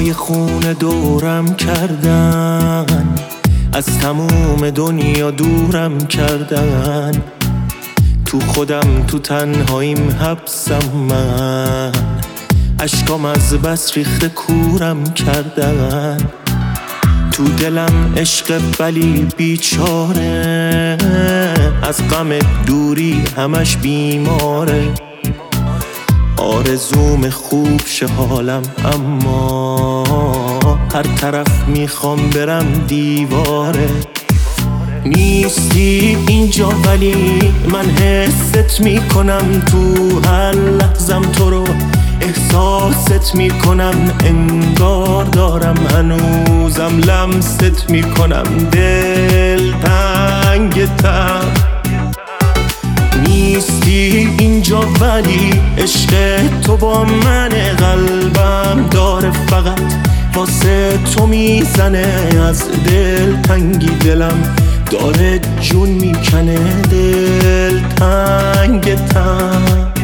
های خون دورم کردن، از تموم دنیا دورم کردن. تو خودم تو تنهاییم حبسم من، اشکام از بس ریخته کورم کردن. تو دلم عشق ولی بیچاره، از غم دوری همش بیماره. آرزوم خوب شه حالم، اما هر طرف میخوام برم دیواره. نیستی اینجا ولی من حست میکنم، تو هر لحظم تو رو احساست میکنم. انگار دارم هنوزم لمست میکنم، دل تنگتم. نیستی اینجا ولی عشق تو با من، قلبم داره فقط واسه تو میزنه. از دل تنگی دلم داره جون میکنه، دل تنگتم.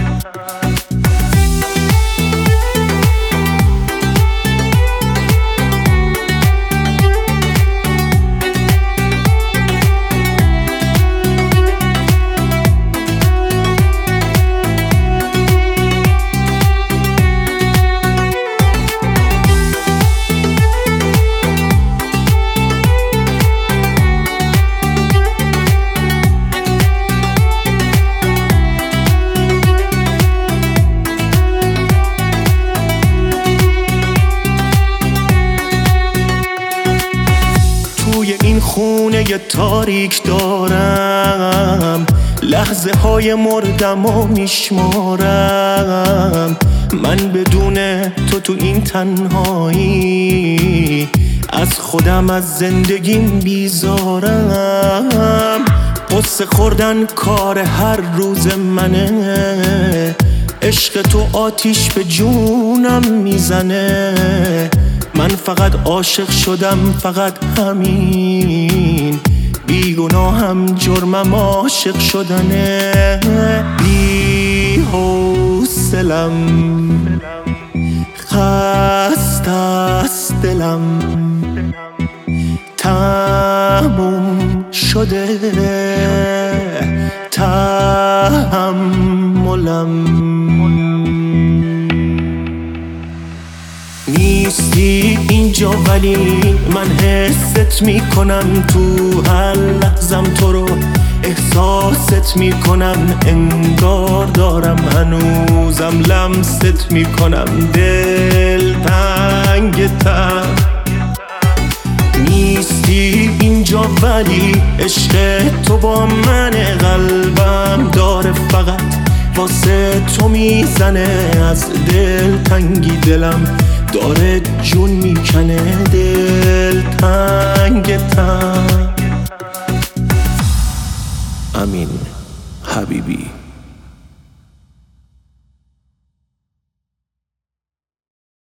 توی این خونه تاریک دارم، لحظه های مردم و میشمارم. من بدون تو این تنهایی، از خودم از زندگیم بیزارم. قصه خوردن کار هر روز منه، عشق تو آتیش به جونم میزنه. من فقط عاشق شدم، فقط همین. بیگناهم جرمم عاشق شدنه. بی حوصلم، خسته است دلم، تموم شده تحملم. نیستی اینجا ولی من حست میکنم، تو هر لحظم تو رو احساست میکنم. انگار دارم هنوزم لمست میکنم، دل تنگتم. نیستی اینجا ولی عشق تو با من، قلبم داره فقط واسه تو میزنه. از دل تنگی دلم داره جون میکنه، دل تنگتم. امین حبیبی.